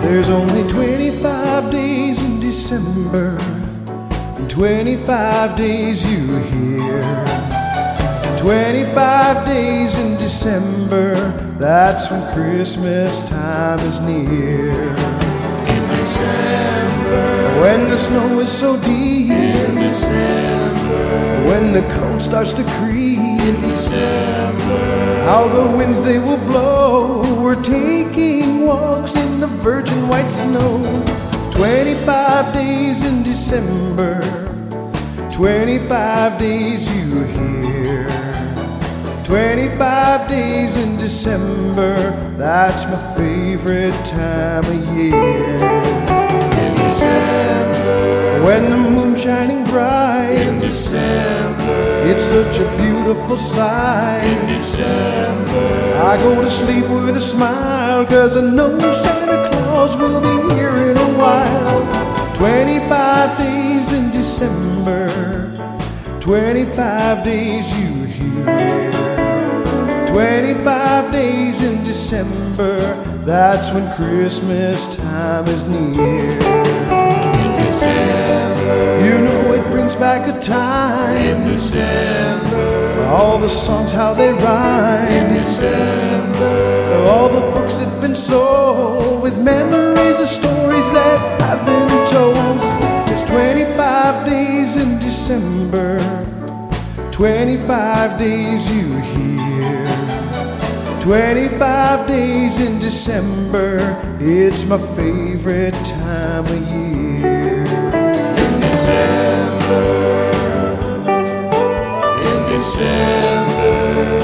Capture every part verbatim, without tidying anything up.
There's only twenty-five days in December, and twenty-five days you here. twenty-five days in December, that's when Christmas time is near. In December, when the snow is so deep, in December, when the cold starts to creep, in December, how the winds they will blow. We're taking walks in the virgin white snow. twenty-five days in December, twenty-five days you here. twenty-five days in December, that's my favorite time of year. in December, when the moon's shining bright, in December, it's such a beautiful sight. in December, I go to sleep with a smile, 'cause I know Santa Claus will be here in a while. twenty-five days in December, twenty-five days you here. twenty-five days in December, that's when Christmas time is near. in December, You know it brings back a in time, December, all the songs how they in rhyme, December, all the books that've been sold with memories of stories that have been told. It's twenty-five days in December, twenty-five days you here. twenty-five days in December, it's my favorite time of year. in December, in December,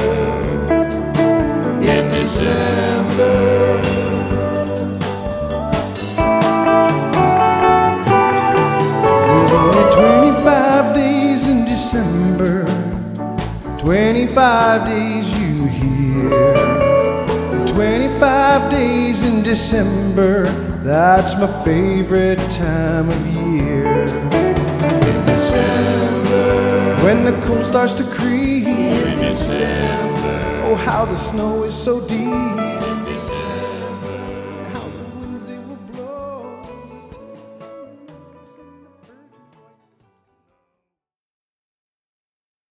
in December. There's only twenty-five days in December, twenty-five days you here. twenty-five days in December, that's my favorite time of year. In December, When the cold starts to creep, in December, oh how the snow is so deep.